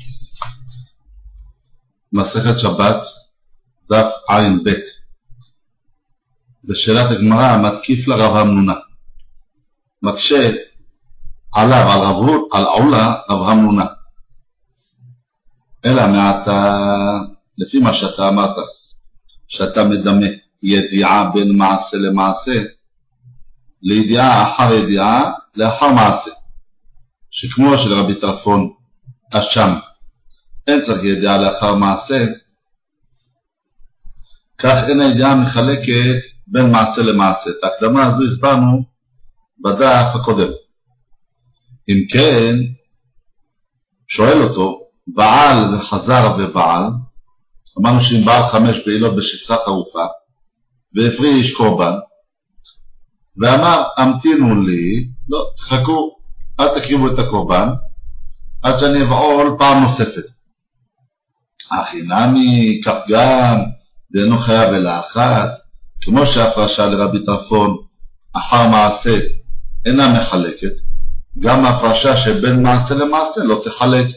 מסכת שבת, דף עין ב'. בשאלת הגמרא מתקיף לרב המנונה, מקשה עליו, על עולה רב המנונה. אלא מעתה, לפי מה שאתה אמרת, שאתה מדמה ידיעה בין מעשה למעשה, לידיעה אחר ידיעה לאחר מעשה, שכמו של רבי טרפון אשם אין צריך ידיעה לאחר מעשה, כך אין הידיעה מחלקת בין מעשה למעשה. את ההקדמה הזו הסברנו בדף הקודם. אם כן, שואל אותו בעל וחזר ובעל, אמרנו שאם בעל 5 בעילות בשפחה חרופה והפריש קורבן ואמר המתינו לי, לא תחכו, אל תקריבו את הקורבן עד שאני אבעול פעם נוספת. אחי נמי כך גם דאינו חייב אלא אחת, כמו שההפרשה לרבי טרפון אחר מעשה אינה מחלקת, גם ההפרשה שבין מעשה למעשה לא תחלק.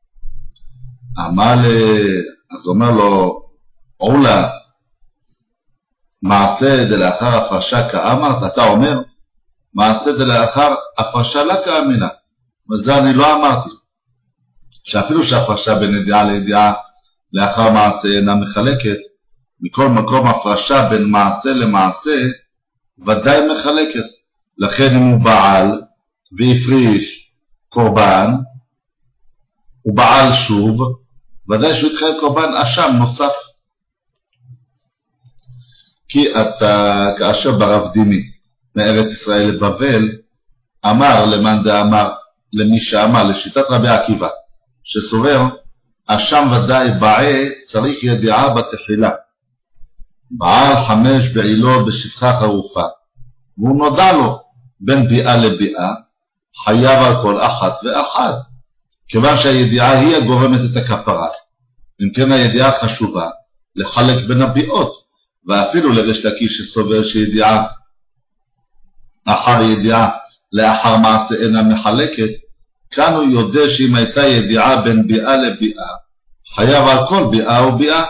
אז אומר לו עולה, מעשה דלאחר הפרשה כאמרת, אתה אומר מעשה דלאחר הפרשה לה כאמינה, וזה אני לא אמרתי, שאפילו שהפרשה בין ידיעה לידיעה לאחר מעשה אינה מחלקת, מכל מקום הפרשה בין מעשה למעשה ודאי מחלקת. לכן אם הוא בעל והפריש קורבן, הוא בעל שוב, ודאי שהוא יתחייב קורבן אשם נוסף. כי אתה כאשר ברב דימי מארץ ישראל לבבל אמר למאן דאמר, למי שאמר, לשיטת רבי עקיבא שסובר אשם ודאי בעל צריך ידיעה בתחילה, בעל 5 בעילות בשפחה חרופה והוא נודע לו בין ביאה לביאה, חייב על כל אחת ואחת, כיוון שהידיעה היא הגורמת את הכפרה. אם כן הידיעה חשובה לחלק בין הביאות, ואפילו לריש לקיש שסובר שידיעה אחר ידיעה לאחר מעשה אינה מחלקת, כאן הוא יודע שאם הייתה ידיעה בין ביאה לביאה, חייב על כל ביאה וביאה.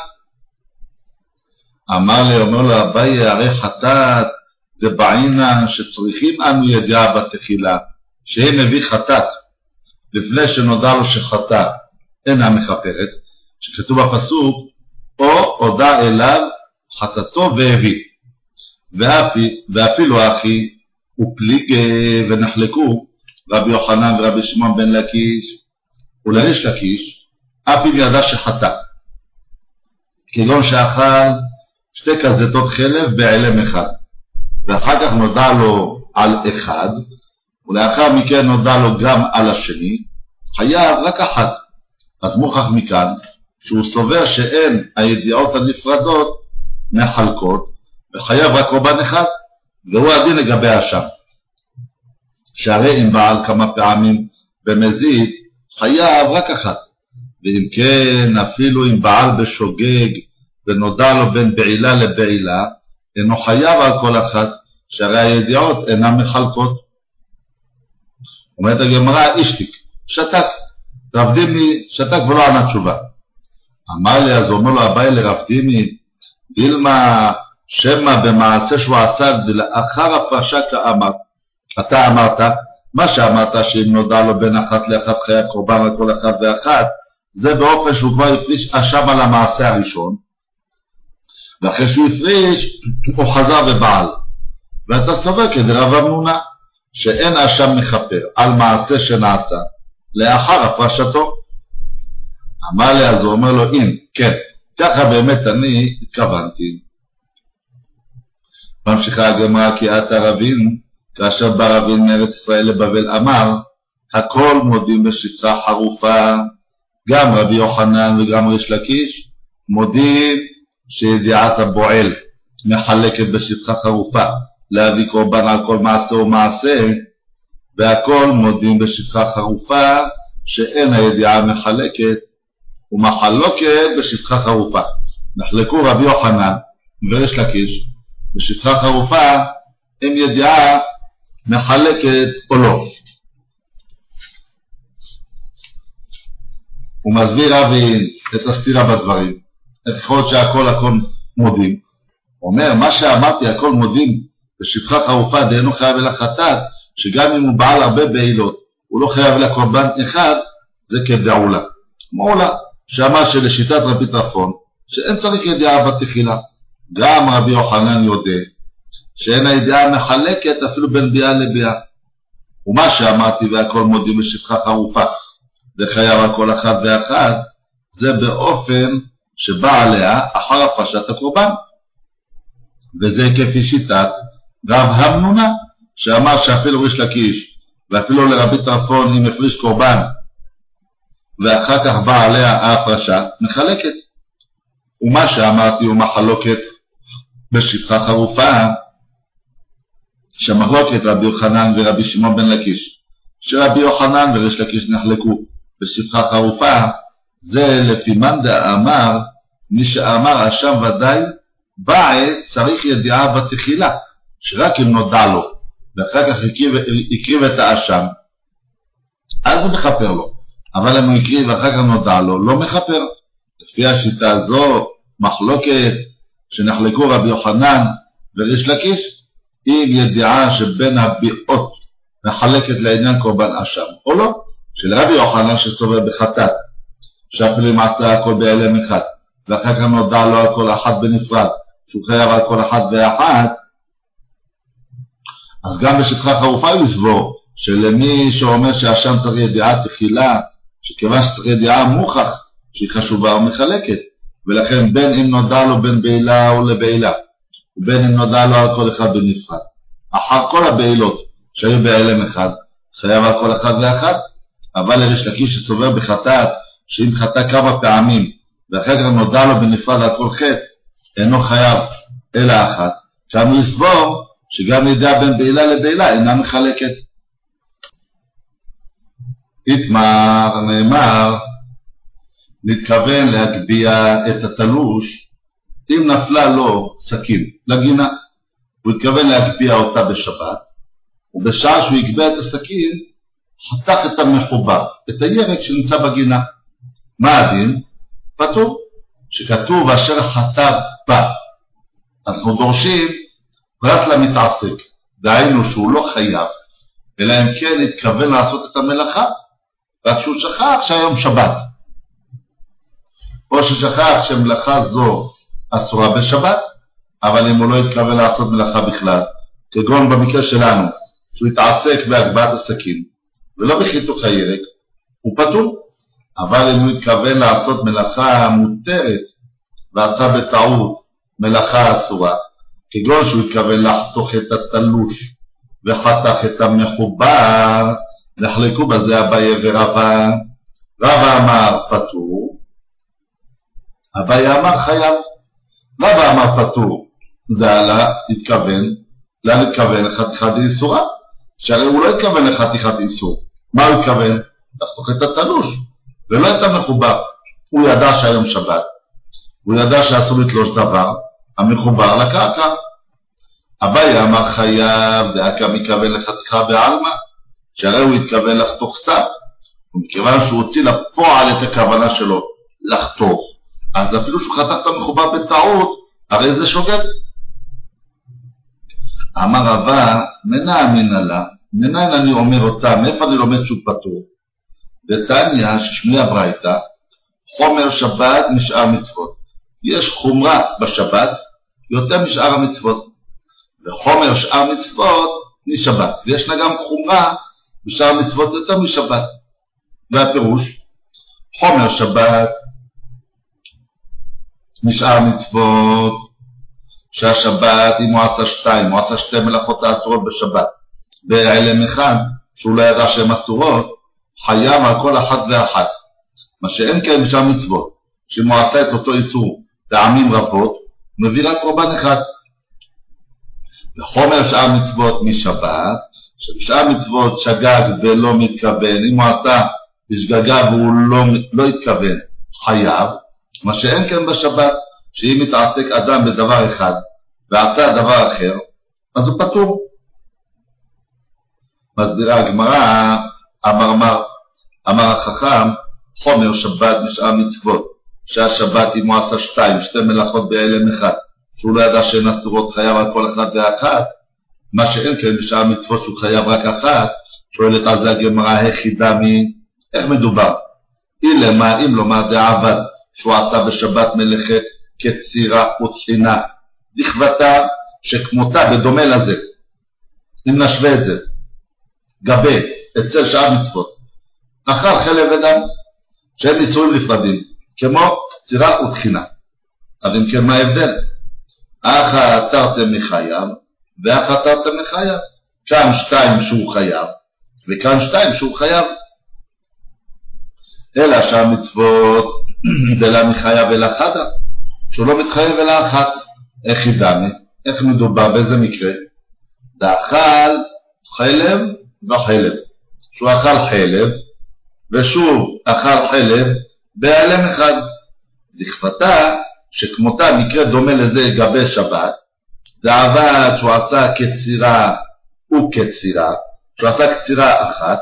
אומר לו אביי, הרי חטאת דבעינן שצריכים אנו ידיעה בתחילה, שהיא מביא חטאת לפני שנודע לו שחטא אינה מכפרת, שכתוב בפסוק או הודע אליו חטאתו והביא. ואפילו אחי ופליג ונחלקו רבי יוחנן ורבי שמעון בן לקיש ולריש לקיש, אף אם ידע שחטא, כגון שאכל 2 כזיתות חלב בעלם אחד, ואחר כך נודע לו על אחד, ולאחר מכן נודע לו גם על השני, חייב רק אחת. אז מוכח מכאן שהוא סובר שאין הידיעות הנפרדות מחלקות, וחייב רק קורבן אחד, והוא הדין לגבי אשם, שהרי אם בעל כמה פעמים במזיד חייב רק אחת. ואם כן אפילו אם בעל בשוגג ונודע לו בין בעילה לבעילה, אינו חייב על כל אחת, שהרי הידיעות אינן מחלקות. אומרת הגמרא אישתיק, שתק, רב דימי שתק ולא ענה תשובה. אמר לי, אז אומר לו אביי לרב דימי, דילמה שמא במעשה שהוא עשה לאחר הפרשה כאמר, אתה אמרת, מה שאמרת שאם נודע לו בין אחת לאחת חייב קורבן על כל אחת ואחת, זה באופן שהוא כבר הפריש אשם על המעשה הראשון, ואחרי שהוא הפריש הוא חזר ובעל, ואתה סובר כדרב המנונה שאין אשם מכפר על מעשה שנעשה לאחר הפרשתו. אמר לי, אז הוא אומר לו אם כן, ככה באמת אני התכוונתי. ממשיכה הגמרא, כי אתה רבין, כאשר בא רבין מארץ ישראל לבבל אמר הכל מודים בשפחה חרופה, גם רבי יוחנן וגם ריש לקיש מודים שידיעת הבועל מחלקת בשפחה חרופה להביא קורבן על כל מעשה ומעשה, והכל מודים בשפחה חרופה שאין הידיעה מחלקת ומחלוקת בשפחה חרופה. נחלקו רבי יוחנן וריש לקיש בשפחה חרופה אם ידיעה מחלקת או לא. הוא מסביר רבי את הסתירה בדברים, את כל שהכל מודים. הוא אומר, מה שאמרתי הכל מודים בשפחה חרופה דהיינו חייב אל החטאת, שגם אם הוא בעל הרבה בעילות הוא לא חייב לקורבן אחד, זה כדעולה. מעולה, שאמר שלשיטת רבי טרפון שאין צריך ידיעה בתחילה. גם רבי יוחנן יודע שאין הידיעה מחלקת אפילו בין ביאה לביאה. ומה שאמרתי והכל מודים בשפחה חרופה וחייב על כל אחד ואחד, זה באופן שבא עליה אחר הפרשת הקורבן. וזה כפי שיטת רב המנונה, שאמר שאפילו ריש לקיש ואפילו לרבי טרפון אם הפריש קורבן ואחר כך בא עליה ההפרשה, מחלקת. ומה שאמרתי הוא מחלוקת בשפחה חרופה, שהמחלוקת רבי יוחנן ורבי שמעון בן לקיש, שרבי יוחנן וריש לקיש נחלקו בשפחה חרופה, זה לפי מאן דאמר, מי שאמר אשם ודאי באי צריך ידיעה בתחילה, שרק אם נודע לו ואחר כך הקריב את האשם אז הוא מחפר לו, אבל אם הוא הקריב ואחר כך נודע לו לא מחפר. לפי השיטה הזו מחלוקת שנחלקו רבי יוחנן וריש לקיש עם ידיעה שבין הביאות מחלקת לעניין קורבן אשם או לא, של רבי יוחנן שסובר בחטאת שאפילו אם עשה הכל בהלם אחד ואחר כך נודע לו על כל אחד בנפרד שהוא חייב על כל אחד ואחד, אז גם בשפחה חרופה הוא יסבור שלמי שאומר שהאשם צריך ידיעה תחילה, שכיוון שצריך ידיעה מוכח שהיא חשובה ומחלקת, ולכן בין אם נודע לו בין בעילה או לבעילה ובין אם נודע לו על כל אחד בנפרד, אחר כל הבעילות שהיו בהלם אחד חייב על כל אחד ואחד. אבל לריש לקיש שסובר בחטאת שאם חטא כמה פעמים ואחר כך נודע לו בנפרד על כל חטא אינו חייב אלא אחת, שם הוא יסבור שגם ידיעה בין בעילה לבעילה אינה מחלקת. התמר נאמר נתכוון להגביה את התלוש אם נפלה לו סכין לגינה, הוא התכוון להגביה אותה בשבת, ובשעה שהוא יגביה את הסכין חתך את המחובר, את הירק שנמצא בגינה. מה הדין? פטור, שכתוב אשר חטא בה. אנחנו דורשים פרט למתעסק, דהיינו שהוא לא חייב אלא אם כן התכוון לעשות את המלאכה רק שהוא שכח שהיום שבת, או ששכח שמלאכה זו אסורה בשבת, אבל אם הוא לא התכוון לעשות מלאכה בכלל, כגון במקרה שלנו שהוא התעסק בהגבהת הסכין ולא בחיתוך הירק, הוא פטור. אבל אם הוא התכוון לעשות מלאכה מותרת ועשה בטעות מלאכה אסורה, כגון שהוא התכוון לחתוך את התלוש וחתך את המחובר, נחלקו בזה אביי ורבא. רבא אמר פטור, אביי אמר חייב. רבא אמר פטור, זה עלה התכוון לחתיכת איסורה, שהרי הוא לא התכוון לחתיכת איסור. מה הוא התכוון? לחתוך את התלוש ולא את המחובר. הוא ידע שהיום שבת, הוא ידע שאסור לתלוש דבר המחובר לקרקע. אביי אמר חייב, דאקה מכוון לחתיכה בעלמא, שהרי הוא התכוון לחתוך סתם, ומכיוון שהוא הוציא לפועל את הכוונה שלו לחתוך, אז אפילו שהוא חתך את המחובר בטעות, הרי זה שוגג. אמר רבא, מנין אני אומר אותה, מאיפה אני לומד שהוא פטור? דתניא ששמי הברייתא, חומר שבת משאר מצוות. יש חומרה בשבת יותר משאר המצוות, וחומר שאר מצוות משבת, וישנה גם חומרה בשאר המצוות יותר משבת. והפירוש, חומר שבת משאר מצוות, שהשבת אם הוא עשה שתי מלאכות האסורות בשבת בהלם אחד שהוא לא ידע שהן אסורות, חייב על כל אחת ואחת. מה שאין כן בשאר מצוות, שאם הוא עשה את אותו איסור פעמים רבות, הוא מביא רק קורבן אחד. וחומר שאר מצוות משבת, שבשאר מצוות שגג ולא מתכוון, אם הוא עשה בשגגה והוא לא התכוון, חייב. מה שאין כן בשבת, שאם מתעסק אדם בדבר אחד ועשה דבר אחר, אז הוא פטור. מסבירה הגמרא, אמר החכם, חומר שבת משאר מצוות, שהשבת אם הוא עשה 2 מלאכות בהלם אחד, שהוא לא ידע שאין אסורות חייב על כל אחד ואחת, מה שאין כן בשאר מצוות שהוא חייב רק אחת, שואלת על זה הגמרא היחידה איך מדובר? אם לומר דעבד שהוא עשה בשבת מלאכת כצירה ותחינה, דכבתה שכמותה בדומה לזה, אם נשווה את זה, גבי אצל שאר מצוות, אחר חלב ודם, שהם נישואים נפרדים, כמו קצירה ותחינה. אז אם כן מה ההבדל? אחת תרתם מחייב, ואחת תרתם מחייב. כאן 2 שהוא חייב, וכאן 2 שהוא חייב. אלא שהמצוות דלה מחייב אל אחדה, שהוא לא מתחייב אל אחת. איך ידענו? איך מדובר? באיזה מקרה? דאכל חלב וחלב. שהוא אכל חלב, ושוב אכל חלב בהלם אחד. דכבתה שכמותה מקרה דומה לזה גבי שבת, דעבד שהוא עשה כצירה וכצירה, שהוא עשה קצירה אחת,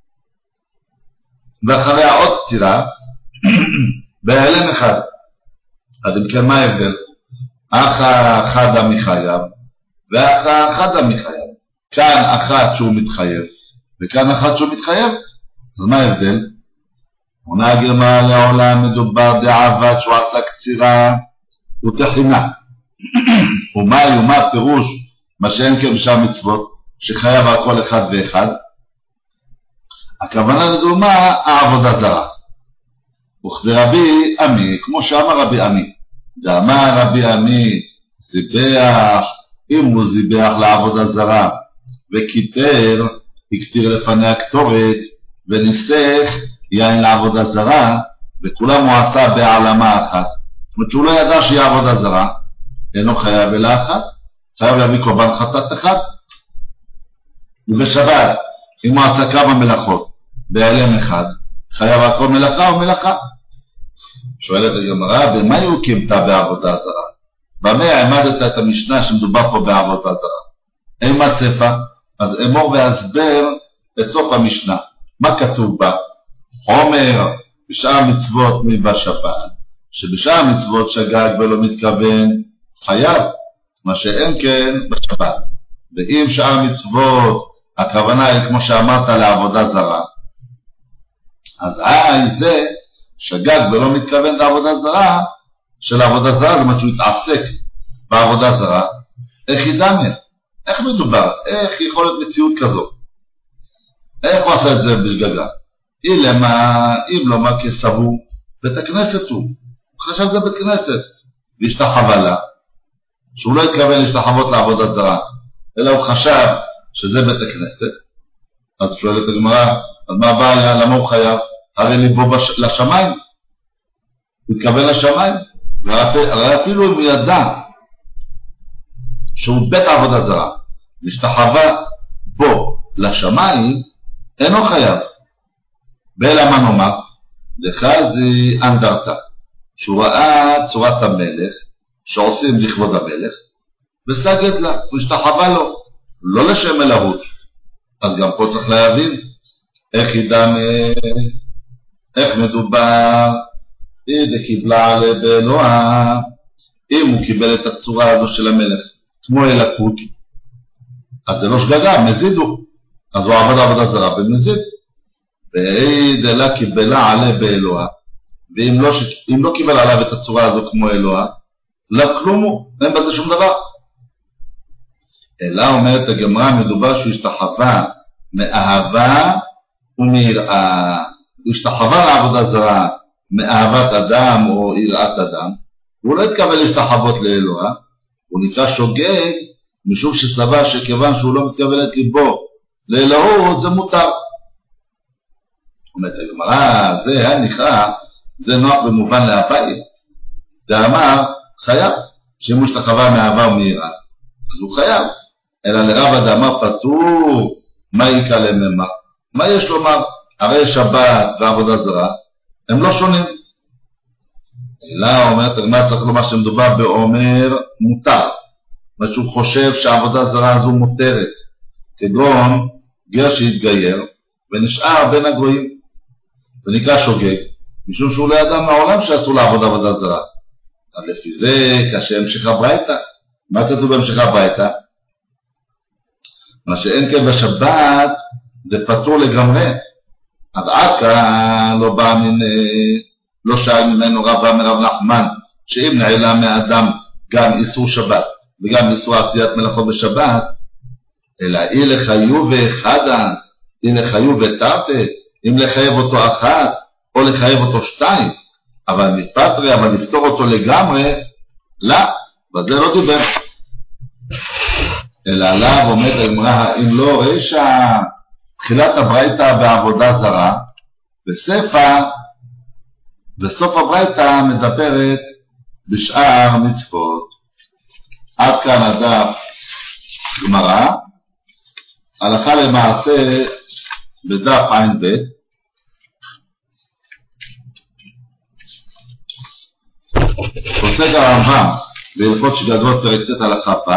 ואחריה עוד קצירה, בהלם אחד. אז אם כן מה ההבדל? אחת חדה מחייב, ואחת חדה מחייב. כאן אחת שהוא מתחייב, וכאן אחת שהוא מתחייב. אז מה ההבדל? עונה הגמרא לעולם מדובר דעבד שהוא עשה קצירה ותחינה. ומה הפירוש מה שאין כן בשאר מצוות שחייב על כל אחד ואחד? הכוונה לדוגמה העבודה זרה. וכדי רבי עמי, כמו שאמר רבי עמי, דאמר רבי עמי זיבח, אם הוא זיבח לעבודה זרה וכיתר, הכתיר לפניה קטורת וניסך יין לעבודה זרה, וכולם הוא עשה בעלמה אחת. זאת אומרת שהוא לא ידע שהיא עבודה זרה, אינו חייב אלא אחת, חייב להביא קורבן חטאת אחד. ובשבת אם הוא עשה כמה מלאכות בהלם אחד, חייב על כל מלאכה ומלאכה. שואלת הגמרא, במה הוא קימתה בעבודה זרה? במה העמדת את המשנה שמדובר פה בעבודה זרה? אין מה ספר? אז אמור והסבר את סוף המשנה. מה כתוב בה? חומר בשאר מצוות מבשבת, שבשאר מצוות שגג ולא מתכוון חייב, מה שאין כן בשבת. ואם שאר מצוות הכוונה היא כמו שאמרת לעבודה זרה, אז זה שגג ולא מתכוון לעבודה זרה, של עבודה זרה זה מה שהוא התעסק בעבודה זרה. איך ידענו? איך מדובר? איך יכול להיות מציאות כזו? איך הוא עשה את זה בשגגה? אם לא מה כסבו, בית הכנסת הוא חשב זה בית כנסת, והשתחווה לה, שהוא לא התכוון להשתחוות לעבודה זרה, אלא הוא חשב שזה בית הכנסת. אז שואלת הגמרא, אז מה הבעיה? למה הוא חייב? הרי ליבו לשמיים, הוא התכוון לשמיים. הרי אפילו אם הוא ידע שהוא בית עבודה זרה, להשתחווה בו לשמיים, אינו חייב. ואלא מה נאמר? דחזי אנדרטה, שהוא ראה צורת המלך שעושים לכבוד המלך וסגד לה, הוא השתחווה לו, לא לשם אלוהות. אז גם פה צריך להבין איך ידע איך מדובר. זה קיבלה באלוה, אם הוא קיבל את הצורה הזו של המלך כמו אלוקות, אז זה לא שגגה, מזידו, אז הוא עבד עבודה זרה ומזיד. ואידלה קיבלה עליה באלוה, ואם לא קיבל עליו את הצורה הזו כמו אלוה, לא כלום, אין בזה שום דבר. אלא אומרת הגמרא, מדובר שהוא השתחווה מאהבה ומיראה. הוא השתחווה לעבודה זרה מאהבת אדם או יראת אדם, הוא לא התכוון להשתחוות לאלוה, הוא נקרא שוגג משום שסבר שכיוון שהוא לא מתכוון את ליבו לאלוהות זה מותר. אומרת הגמרא, זה הנקרא, זה נוח במובן להפאי. זה אמר חייב, שאם הוא השתחווה מאהבה ומיראה אז הוא חייב. אלא לרב דאמר פטור, מה יקלה ממה? מה יש לומר? הרי שבת ועבודה זרה הם לא שונים. אלא אומרת הגמרא, צריך לומר שמדובר באומר מותר, מה שהוא חושב שהעבודה זרה הזו מותרת, כגון גר שהתגייר ונשאר בין הגויים ונקרא שוגג, משום שהוא לא ידע מהעולם שאסור לעבוד עבודה זרה. אז לפי זה קשה המשך הברייתא. מה כתוב בהמשך הברייתא? מה שאין כן בשבת זה פטור לגמרי. אז עד כאן לא שאל ממנו רב רב נחמן שאם נעלם מאדם גם איסור שבת וגם איסור עשיית מלאכות בשבת, אלא אי לחיוב ואחדה, אי לחיוב ותרתי, אם לחייב אותו אחת או לחייב אותו שתיים, אבל מתפטרי, אבל לפתור אותו לגמרי, לא, וזה לא דיבר. אלא עליו עומד אמרה, אם לא רשע, תחילת הברייתא בעבודה זרה, וסוף הברייתא מדברת בשאר מצוות. עד כאן הדף גמרא, הלכה למעשה בדף עין ב'. פוסק הרמב"ם בהלכות שגגות פרק ט' הלכה פ',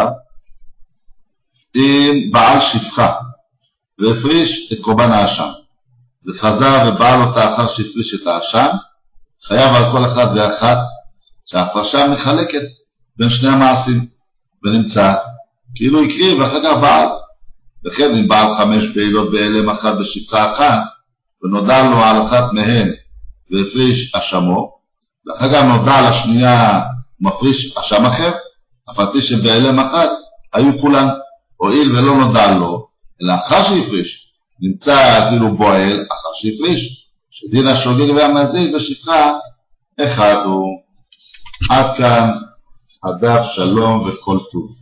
אם בעל שפחה והפריש את קורבן האשם וחזר ובעל אותה אחר שהפריש את האשם, חייב על כל אחד ואחת שההפרשה מחלקת בין שני המעשים, ונמצא כאילו הקריב ואחר כך בעל. וכן אם בעל 5 פעילות בהלם אחת בשפחה אחת ונודע לו על אחת מהן והפריש אשמו, ואחר כך נודע על השנייה מפריש אשם אחר, אף על פי שבהלם אחת היו כולן, הואיל ולא נודע לו אלא אחר שהפריש, נמצא כאילו בועל אחר שהפריש, שדין השוגג והמזיק בשפחה אחד הוא. עד כאן הדף, שלום וכל טוב.